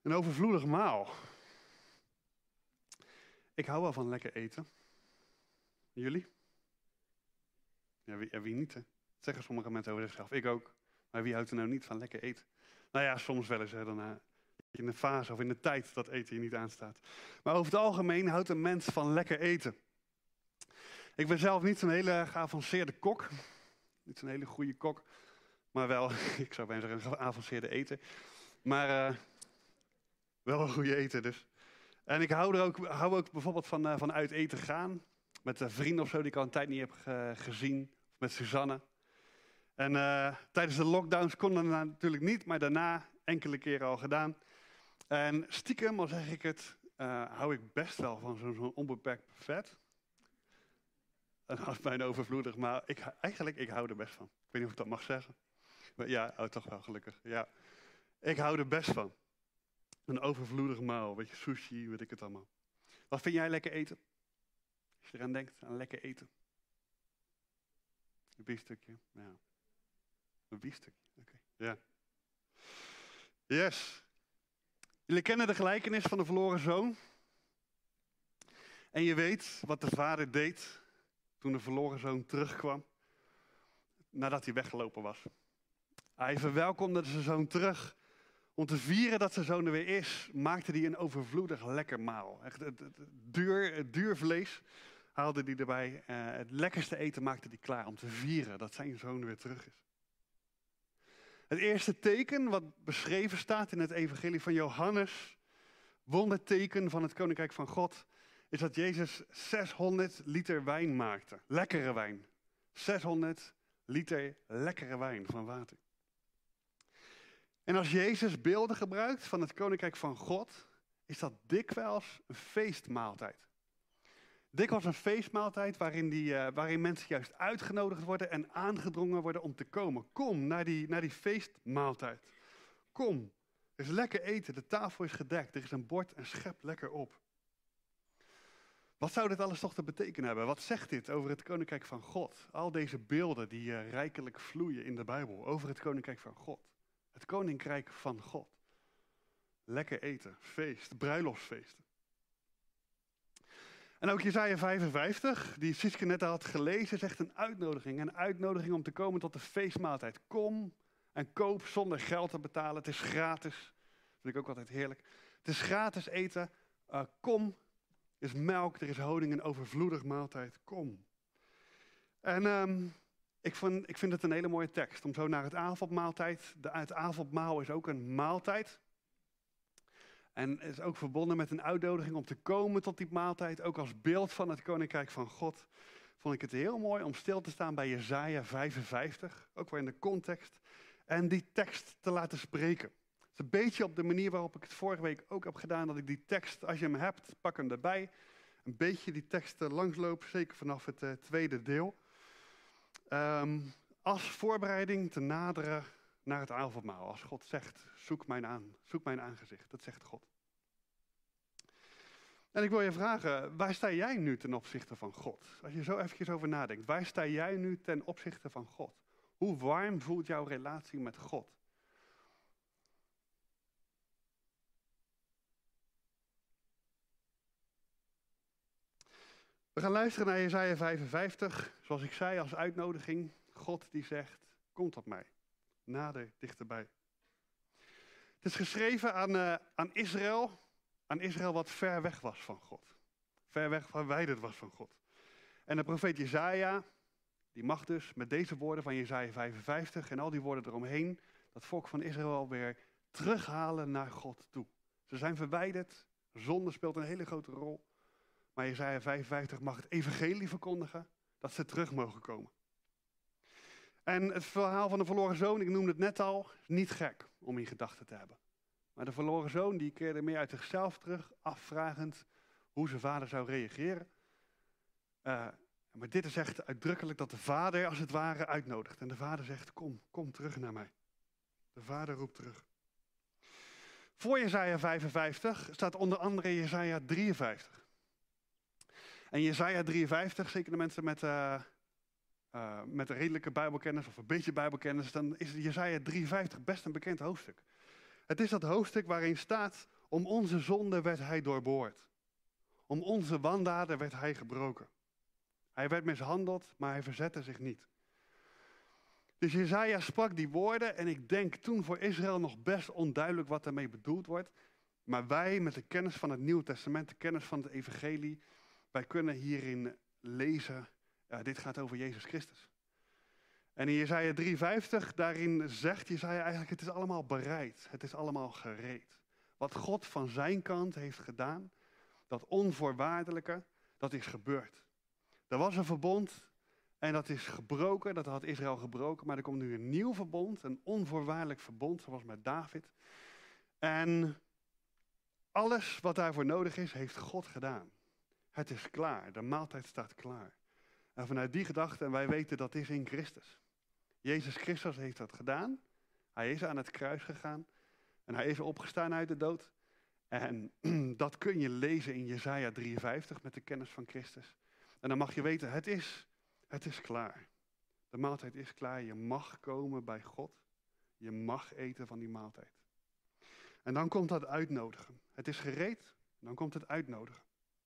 Een overvloedig maal. Ik hou wel van lekker eten. Jullie? Ja, wie niet, hè? Dat zeggen sommige mensen over zichzelf. Ik ook. Maar wie houdt er nou niet van lekker eten? Nou ja, soms wel eens. Hè, dan in de fase of in de tijd dat eten je niet aanstaat. Maar over het algemeen houdt een mens van lekker eten. Ik ben zelf niet zo'n hele geavanceerde kok. Niet zo'n hele goede kok. Maar wel, ik zou bijna zeggen, een geavanceerde eter. Maar wel een goede eten dus. En ik hou ook bijvoorbeeld van uit eten gaan. Met vrienden of zo die ik al een tijd niet heb gezien. Of met Suzanne. En tijdens de lockdowns kon dat natuurlijk niet. Maar daarna enkele keren al gedaan. En stiekem, al zeg ik het, hou ik best wel van zo'n onbeperkt buffet. En dat is bijna overvloedig, maar ik hou er best van. Ik weet niet of ik dat mag zeggen. Maar ja, toch wel gelukkig. Ja. Ik hou er best van. Een overvloedig maal, een beetje sushi, weet ik het allemaal. Wat vind jij lekker eten? Als je eraan denkt, aan lekker eten. Een biefstukje, ja. Een biefstukje, oké. Ja. Yes. Jullie kennen de gelijkenis van de verloren zoon. En je weet wat de vader deed toen de verloren zoon terugkwam. Nadat hij weggelopen was. Hij verwelkomde zijn zoon terug. Om te vieren dat zijn zoon er weer is, maakte hij een overvloedig lekker maal. Echt het duur vlees haalde hij erbij. Het lekkerste eten maakte hij klaar om te vieren dat zijn zoon weer terug is. Het eerste teken wat beschreven staat in het evangelie van Johannes, wonderteken van het koninkrijk van God, is dat Jezus 600 liter wijn maakte. Lekkere wijn. 600 liter lekkere wijn van water. En als Jezus beelden gebruikt van het koninkrijk van God, is dat dikwijls een feestmaaltijd. Dikwijls een feestmaaltijd waarin mensen juist uitgenodigd worden en aangedrongen worden om te komen. Kom naar die feestmaaltijd. Kom, er is lekker eten, de tafel is gedekt, er is een bord en schep lekker op. Wat zou dit alles toch te betekenen hebben? Wat zegt dit over het koninkrijk van God? Al deze beelden die rijkelijk vloeien in de Bijbel over het koninkrijk van God. Het koninkrijk van God. Lekker eten, feest, bruiloftsfeesten. En ook Jesaja 55, die Siske net had gelezen, zegt een uitnodiging. Een uitnodiging om te komen tot de feestmaaltijd. Kom en koop zonder geld te betalen. Het is gratis. Vind ik ook altijd heerlijk. Het is gratis eten. Kom. Er is melk, er is honing, een overvloedig maaltijd. Kom. En ik vind het een hele mooie tekst. Om zo naar het avondmaaltijd. Het avondmaal is ook een maaltijd. En is ook verbonden met een uitnodiging om te komen tot die maaltijd. Ook als beeld van het koninkrijk van God. Vond ik het heel mooi om stil te staan bij Jesaja 55. Ook weer in de context. En die tekst te laten spreken. Het is een beetje op de manier waarop ik het vorige week ook heb gedaan. Dat ik die tekst, als je hem hebt, pak hem erbij. Een beetje die tekst langsloop. Zeker vanaf het tweede deel. Als voorbereiding te naderen naar het avondmaal. Als God zegt, zoek mijn aangezicht. Dat zegt God. En ik wil je vragen, waar sta jij nu ten opzichte van God? Als je zo eventjes over nadenkt, waar sta jij nu ten opzichte van God? Hoe warm voelt jouw relatie met God? We gaan luisteren naar Jesaja 55. Zoals ik zei, als uitnodiging. God die zegt, kom tot mij. Nader, dichterbij. Het is geschreven aan Israël. Aan Israël wat ver weg was van God. Ver weg, verwijderd was van God. En de profeet Jesaja, die mag dus met deze woorden van Jesaja 55 en al die woorden eromheen, dat volk van Israël weer terughalen naar God toe. Ze zijn verwijderd. Zonde speelt een hele grote rol. Maar Jesaja 55 mag het evangelie verkondigen dat ze terug mogen komen. En het verhaal van de verloren zoon, ik noemde het net al, is niet gek om in gedachten te hebben. Maar de verloren zoon die keerde meer uit zichzelf terug, afvragend hoe zijn vader zou reageren. Maar dit is echt uitdrukkelijk dat de vader als het ware uitnodigt. En de vader zegt, kom terug naar mij. De vader roept terug. Voor Jesaja 55 staat onder andere Jesaja 53. En Jesaja 53, zeker de mensen met een redelijke bijbelkennis of een beetje bijbelkennis, dan is Jesaja 53 best een bekend hoofdstuk. Het is dat hoofdstuk waarin staat Om onze zonde werd hij doorboord. Om onze wandaden werd hij gebroken. Hij werd mishandeld, maar hij verzette zich niet. Dus Jesaja sprak die woorden en ik denk toen voor Israël nog best onduidelijk wat daarmee bedoeld wordt. Maar wij met de kennis van het Nieuwe Testament, de kennis van het evangelie, wij kunnen hierin lezen, dit gaat over Jezus Christus. En in Jesaja 53, daarin zegt Jesaja eigenlijk, het is allemaal bereid, het is allemaal gereed. Wat God van zijn kant heeft gedaan, dat onvoorwaardelijke, dat is gebeurd. Er was een verbond en dat is gebroken, dat had Israël gebroken, maar er komt nu een nieuw verbond, een onvoorwaardelijk verbond, zoals met David. En alles wat daarvoor nodig is, heeft God gedaan. Het is klaar, de maaltijd staat klaar. En vanuit die gedachte, en wij weten dat is in Christus. Jezus Christus heeft dat gedaan. Hij is aan het kruis gegaan. En hij is opgestaan uit de dood. En dat kun je lezen in Jesaja 53 met de kennis van Christus. En dan mag je weten, het is klaar. De maaltijd is klaar. Je mag komen bij God. Je mag eten van die maaltijd. En dan komt dat uitnodigen. Het is gereed, dan komt het uitnodigen.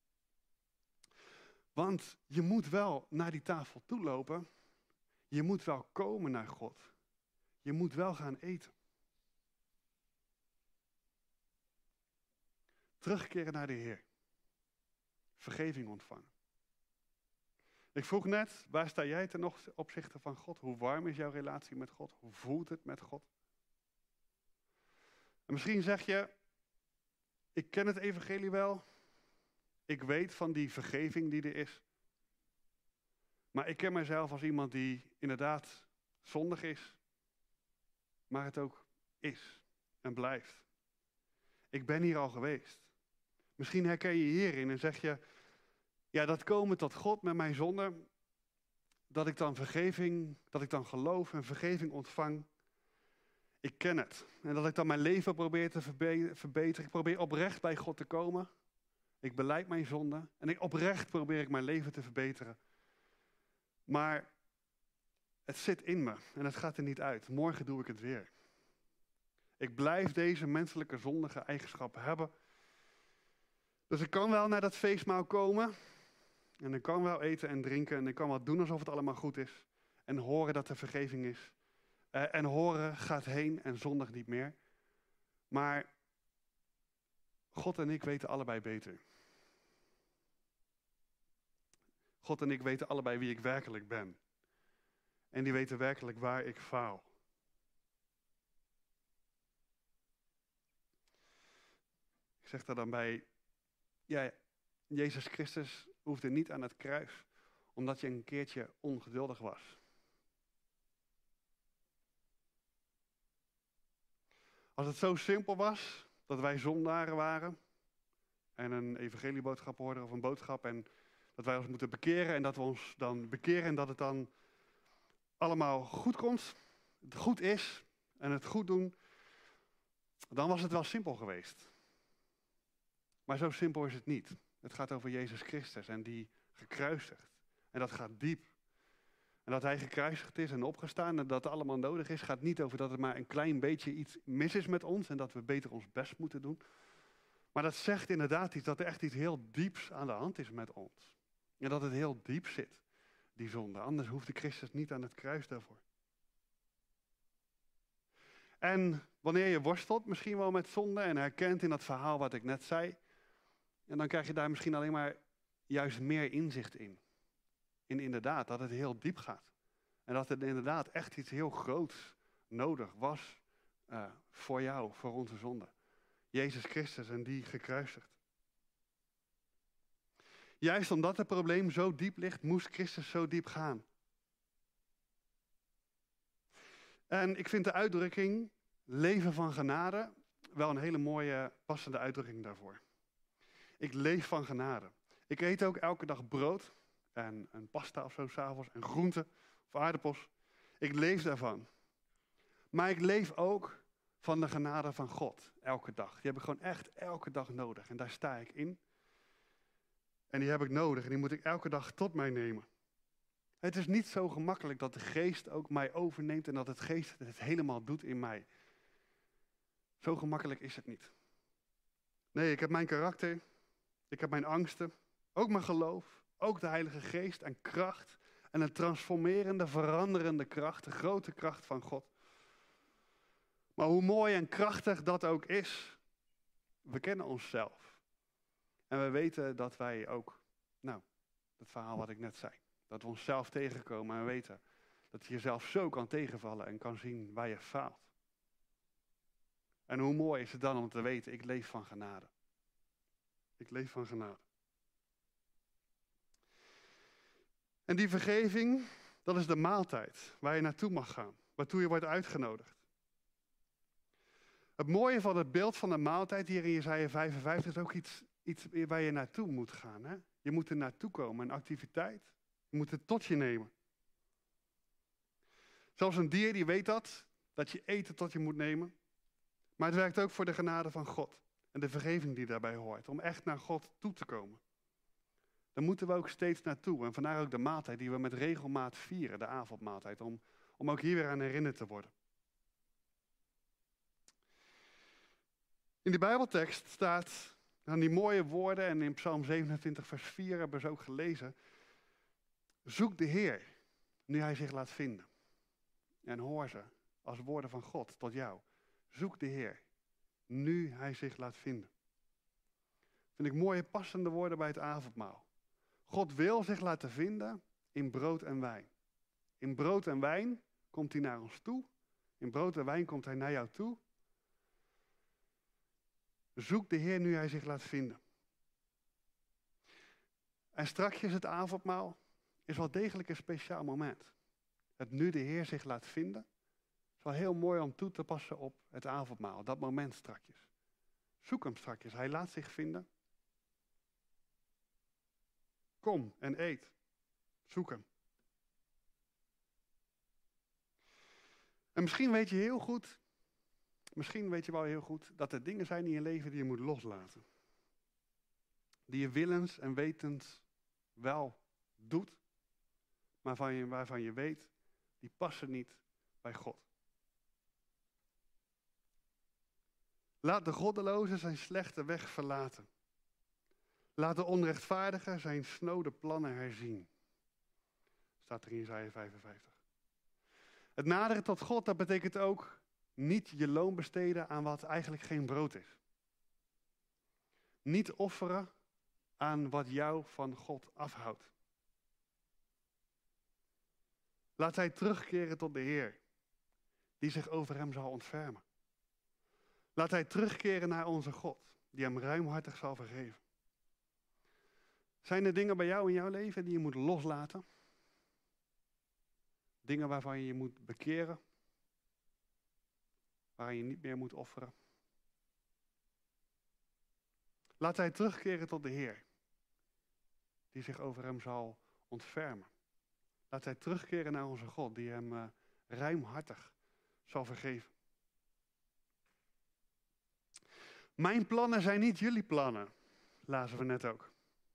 Want je moet wel naar die tafel toe lopen. Je moet wel komen naar God. Je moet wel gaan eten. Terugkeren naar de Heer. Vergeving ontvangen. Ik vroeg net, waar sta jij ten opzichte van God? Hoe warm is jouw relatie met God? Hoe voelt het met God? En misschien zeg je, ik ken het evangelie wel. Ik weet van die vergeving die er is. Maar ik ken mezelf als iemand die inderdaad zondig is. Maar het ook is en blijft. Ik ben hier al geweest. Misschien herken je hierin en zeg je, ja, dat komen tot God met mijn zonde, dat ik dan geloof en vergeving ontvang. Ik ken het. En dat ik dan mijn leven probeer te verbeteren. Ik probeer oprecht bij God te komen. Ik belijd mijn zonde. En oprecht probeer ik mijn leven te verbeteren. Maar het zit in me en het gaat er niet uit. Morgen doe ik het weer. Ik blijf deze menselijke zondige eigenschappen hebben. Dus ik kan wel naar dat feestmaal komen. En ik kan wel eten en drinken. En ik kan wel doen alsof het allemaal goed is. En horen dat er vergeving is. En horen gaat heen en zondig niet meer. Maar God en ik weten allebei beter. God en ik weten allebei wie ik werkelijk ben. En die weten werkelijk waar ik faal. Ik zeg daar dan bij, ja, Jezus Christus hoefde niet aan het kruis, omdat je een keertje ongeduldig was. Als het zo simpel was, dat wij zondaren waren, en een evangelieboodschap hoorden of een boodschap, en dat wij ons moeten bekeren, en dat we ons dan bekeren, en dat het dan allemaal goed komt, het goed is, en het goed doen, dan was het wel simpel geweest. Maar zo simpel is het niet. Het gaat over Jezus Christus en die gekruisigd. En dat gaat diep. En dat hij gekruisigd is en opgestaan en dat het allemaal nodig is, gaat niet over dat het maar een klein beetje iets mis is met ons en dat we beter ons best moeten doen. Maar dat zegt inderdaad iets, dat er echt iets heel dieps aan de hand is met ons. En dat het heel diep zit, die zonde. Anders hoefde Christus niet aan het kruis daarvoor. En wanneer je worstelt misschien wel met zonde en herkent in dat verhaal wat ik net zei, en dan krijg je daar misschien alleen maar juist meer inzicht in. In inderdaad dat het heel diep gaat. En dat het inderdaad echt iets heel groots nodig was voor jou, voor onze zonde. Jezus Christus en die gekruisigd. Juist omdat het probleem zo diep ligt, moest Christus zo diep gaan. En ik vind de uitdrukking leven van genade wel een hele mooie, passende uitdrukking daarvoor. Ik leef van genade. Ik eet ook elke dag brood en een pasta of zo 's avonds en groenten of aardappels. Ik leef daarvan. Maar ik leef ook van de genade van God elke dag. Die heb ik gewoon echt elke dag nodig en daar sta ik in. En die heb ik nodig en die moet ik elke dag tot mij nemen. Het is niet zo gemakkelijk dat de geest ook mij overneemt en dat het geest het helemaal doet in mij. Zo gemakkelijk is het niet. Nee, ik heb mijn karakter, ik heb mijn angsten, ook mijn geloof, ook de Heilige Geest en kracht en een transformerende, veranderende kracht, de grote kracht van God. Maar hoe mooi en krachtig dat ook is, we kennen onszelf. En we weten dat wij ook, het verhaal wat ik net zei, dat we onszelf tegenkomen en weten dat je jezelf zo kan tegenvallen en kan zien waar je faalt. En hoe mooi is het dan om te weten, ik leef van genade. Ik leef van genade. En die vergeving, dat is de maaltijd waar je naartoe mag gaan, waartoe je wordt uitgenodigd. Het mooie van het beeld van de maaltijd hier in Jesaja 55 is ook iets waar je naartoe moet gaan. Hè? Je moet er naartoe komen, een activiteit. Je moet het tot je nemen. Zelfs een dier die weet dat je eten tot je moet nemen. Maar het werkt ook voor de genade van God en de vergeving die daarbij hoort, om echt naar God toe te komen. Daar moeten we ook steeds naartoe. En vandaar ook de maaltijd die we met regelmaat vieren, de avondmaaltijd, om ook hier weer aan herinnerd te worden. In die Bijbeltekst staat aan die mooie woorden, en in Psalm 27 vers 4 hebben we ze ook gelezen. Zoek de Heer, nu Hij zich laat vinden. En hoor ze als woorden van God tot jou. Zoek de Heer, nu Hij zich laat vinden. Vind ik mooie passende woorden bij het avondmaal. God wil zich laten vinden in brood en wijn. In brood en wijn komt Hij naar ons toe. In brood en wijn komt Hij naar jou toe. Zoek de Heer nu Hij zich laat vinden. En strakjes het avondmaal is wel degelijk een speciaal moment. Het nu de Heer zich laat vinden, is wel heel mooi om toe te passen op het avondmaal. Dat moment strakjes. Zoek Hem strakjes. Hij laat zich vinden. Kom en eet. Zoek Hem. En misschien weet je wel heel goed, dat er dingen zijn in je leven die je moet loslaten. Die je willens en wetens wel doet, maar waarvan je weet, die passen niet bij God. Laat de goddeloze zijn slechte weg verlaten. Laat de onrechtvaardige zijn snode plannen herzien. Staat er in Jesaja 55. Het naderen tot God, dat betekent ook niet je loon besteden aan wat eigenlijk geen brood is. Niet offeren aan wat jou van God afhoudt. Laat hij terugkeren tot de Heer, die zich over hem zal ontfermen. Laat hij terugkeren naar onze God, die hem ruimhartig zal vergeven. Zijn er dingen bij jou in jouw leven die je moet loslaten? Dingen waarvan je je moet bekeren? Waar je niet meer moet offeren? Laat hij terugkeren tot de Heer, die zich over hem zal ontfermen. Laat hij terugkeren naar onze God, die hem ruimhartig zal vergeven. Mijn plannen zijn niet jullie plannen, lazen we net ook.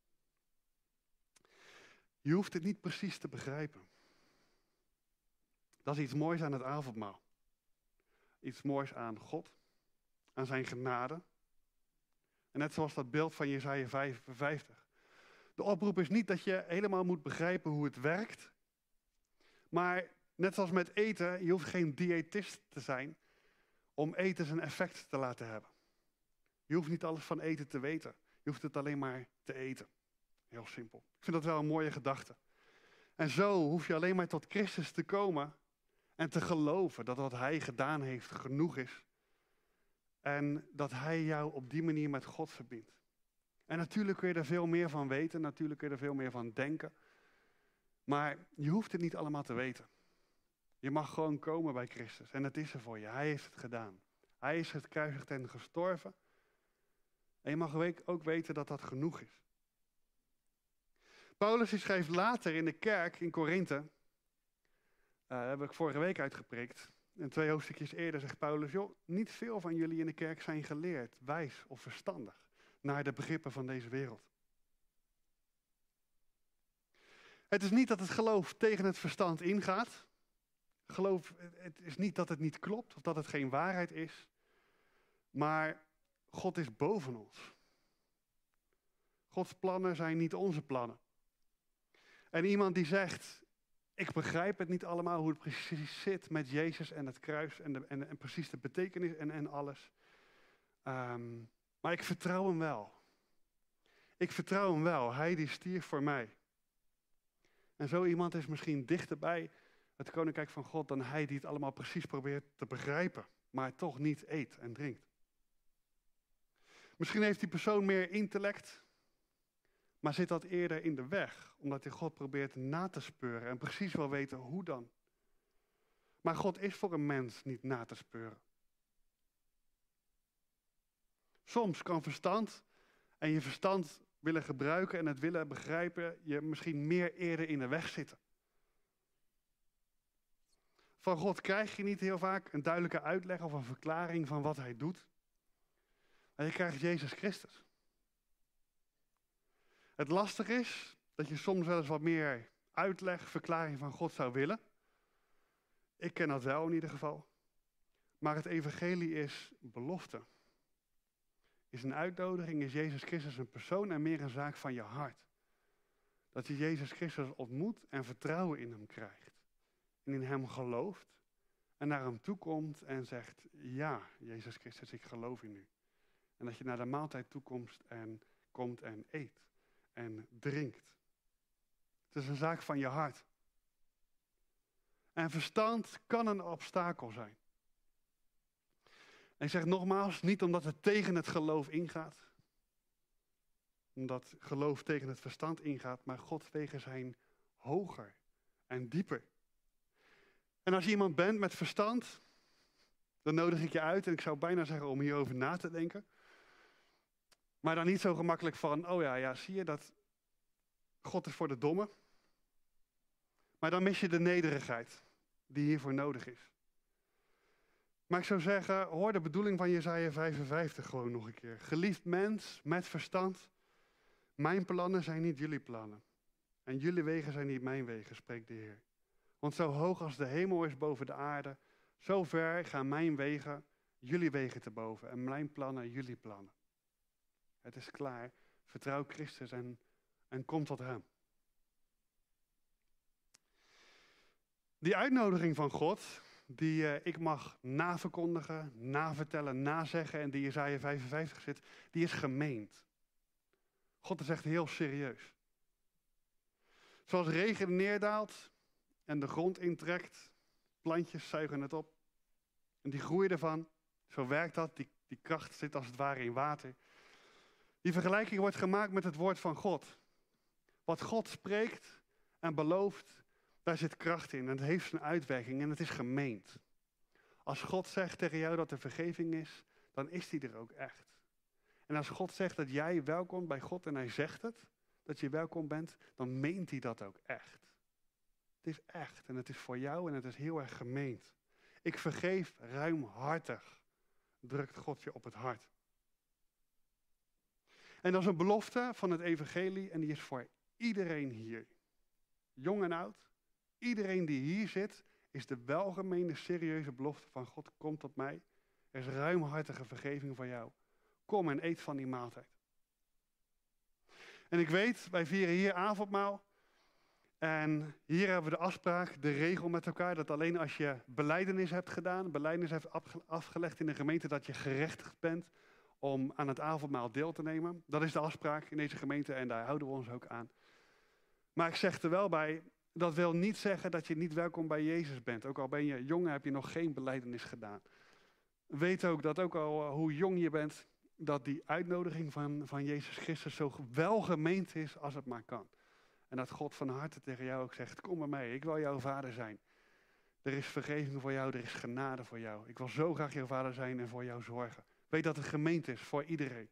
Je hoeft het niet precies te begrijpen. Dat is iets moois aan het avondmaal. Iets moois aan God, aan zijn genade. En net zoals dat beeld van Jesaja 55. De oproep is niet dat je helemaal moet begrijpen hoe het werkt. Maar net zoals met eten, je hoeft geen diëtist te zijn om eten zijn effect te laten hebben. Je hoeft niet alles van eten te weten. Je hoeft het alleen maar te eten. Heel simpel. Ik vind dat wel een mooie gedachte. En zo hoef je alleen maar tot Christus te komen en te geloven dat wat Hij gedaan heeft genoeg is. En dat Hij jou op die manier met God verbindt. En natuurlijk kun je er veel meer van weten, natuurlijk kun je er veel meer van denken. Maar je hoeft het niet allemaal te weten. Je mag gewoon komen bij Christus en het is er voor je. Hij heeft het gedaan. Hij is gekruisigd en gestorven. En je mag ook weten dat dat genoeg is. Paulus schrijft later in de kerk in Korinthe, daar heb ik vorige week uitgepreekt. En 2 hoofdstukjes eerder zegt Paulus, joh, niet veel van jullie in de kerk zijn geleerd, wijs of verstandig, naar de begrippen van deze wereld. Het is niet dat het geloof tegen het verstand ingaat. Het is niet dat het niet klopt of dat het geen waarheid is. Maar God is boven ons. Gods plannen zijn niet onze plannen. En iemand die zegt, ik begrijp het niet allemaal hoe het precies zit met Jezus en het kruis en precies de betekenis en alles. Maar ik vertrouw hem wel. Ik vertrouw hem wel. Hij die stierf voor mij. En zo iemand is misschien dichterbij het koninkrijk van God dan hij die het allemaal precies probeert te begrijpen, maar toch niet eet en drinkt. Misschien heeft die persoon meer intellect, maar zit dat eerder in de weg, omdat hij God probeert na te speuren en precies wil weten hoe dan. Maar God is voor een mens niet na te speuren. Soms kan verstand en je verstand willen gebruiken en het willen begrijpen je misschien meer eerder in de weg zitten. Van God krijg je niet heel vaak een duidelijke uitleg of een verklaring van wat hij doet. Maar je krijgt Jezus Christus. Het lastige is dat je soms wel eens wat meer uitleg, verklaring van God zou willen. Ik ken dat wel in ieder geval. Maar het evangelie is belofte. Is een uitnodiging, is Jezus Christus een persoon en meer een zaak van je hart. Dat je Jezus Christus ontmoet en vertrouwen in hem krijgt. En in hem gelooft en naar hem toe komt en zegt, ja, Jezus Christus, ik geloof in u. En dat je naar de maaltijd toekomt en komt en eet en drinkt. Het is een zaak van je hart. En verstand kan een obstakel zijn. En ik zeg nogmaals, niet omdat het tegen het geloof ingaat. Omdat geloof tegen het verstand ingaat, maar Gods wegen zijn hoger en dieper. En als je iemand bent met verstand, dan nodig ik je uit, en ik zou bijna zeggen om hierover na te denken. Maar dan niet zo gemakkelijk van, oh ja, zie je dat God is voor de domme. Maar dan mis je de nederigheid die hiervoor nodig is. Maar ik zou zeggen, hoor de bedoeling van Jesaja 55 gewoon nog een keer. Geliefd mens met verstand, mijn plannen zijn niet jullie plannen. En jullie wegen zijn niet mijn wegen, spreekt de Heer. Want zo hoog als de hemel is boven de aarde, zo ver gaan mijn wegen jullie wegen te boven. En mijn plannen jullie plannen. Het is klaar. Vertrouw Christus en kom tot hem. Die uitnodiging van God, die ik mag naverkondigen, navertellen, nazeggen en die Jesaja 55 zit, die is gemeend. God is echt heel serieus. Zoals regen neerdaalt en de grond intrekt, plantjes zuigen het op en die groeien ervan. Zo werkt dat, die kracht zit als het ware in water. Die vergelijking wordt gemaakt met het woord van God. Wat God spreekt en belooft, daar zit kracht in en het heeft zijn uitwerking en het is gemeend. Als God zegt tegen jou dat er vergeving is, dan is die er ook echt. En als God zegt dat jij welkom bij God en hij zegt het, dat je welkom bent, dan meent hij dat ook echt. Het is echt en het is voor jou en het is heel erg gemeend. Ik vergeef ruimhartig, drukt God je op het hart. En dat is een belofte van het evangelie en die is voor iedereen hier. Jong en oud, iedereen die hier zit, is de welgemeende serieuze belofte van God, kom tot mij. Er is ruimhartige vergeving voor jou. Kom en eet van die maaltijd. En ik weet, wij vieren hier avondmaal. En hier hebben we de afspraak, de regel met elkaar, dat alleen als je belijdenis hebt gedaan, belijdenis hebt afgelegd in de gemeente, dat je gerechtigd bent om aan het avondmaal deel te nemen. Dat is de afspraak in deze gemeente en daar houden we ons ook aan. Maar ik zeg er wel bij, dat wil niet zeggen dat je niet welkom bij Jezus bent. Ook al ben je jong, heb je nog geen belijdenis gedaan. Weet ook dat ook al hoe jong je bent, dat die uitnodiging van Jezus Christus zo welgemeend is als het maar kan. En dat God van harte tegen jou ook zegt, kom bij mij, ik wil jouw vader zijn. Er is vergeving voor jou, er is genade voor jou. Ik wil zo graag jouw vader zijn en voor jou zorgen. Weet dat het gemeend is voor iedereen.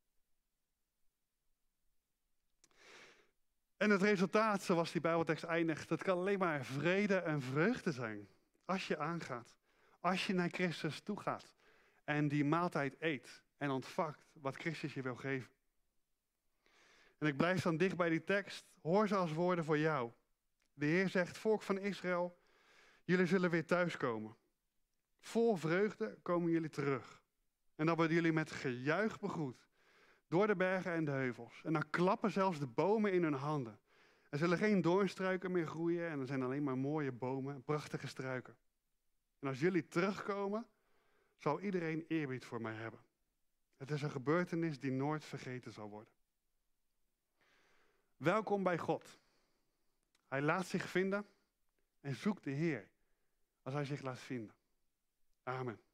En het resultaat, zoals die Bijbeltekst eindigt, dat kan alleen maar vrede en vreugde zijn. Als je aangaat, als je naar Christus toe gaat en die maaltijd eet en ontvangt wat Christus je wil geven. En ik blijf dan dicht bij die tekst, hoor ze als woorden voor jou. De Heer zegt, volk van Israël, jullie zullen weer thuiskomen. Vol vreugde komen jullie terug. En dan worden jullie met gejuich begroet. Door de bergen en de heuvels. En dan klappen zelfs de bomen in hun handen. Er zullen geen doornstruiken meer groeien. En er zijn alleen maar mooie bomen, prachtige struiken. En als jullie terugkomen, zal iedereen eerbied voor mij hebben. Het is een gebeurtenis die nooit vergeten zal worden. Welkom bij God. Hij laat zich vinden en zoekt de Heer als hij zich laat vinden. Amen.